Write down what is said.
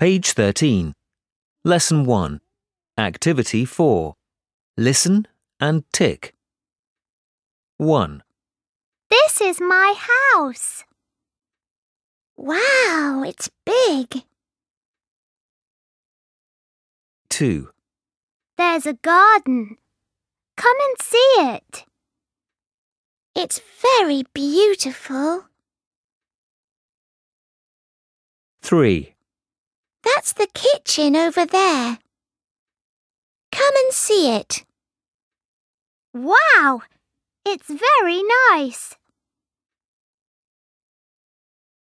Page 13. Lesson 1. Activity 4. Listen and tick. 1, This is my house. Wow, it's big. 2, There's a garden. Come and see it. It's very beautiful. 3, That's the kitchen over there. Come and see it. Wow, it's very nice.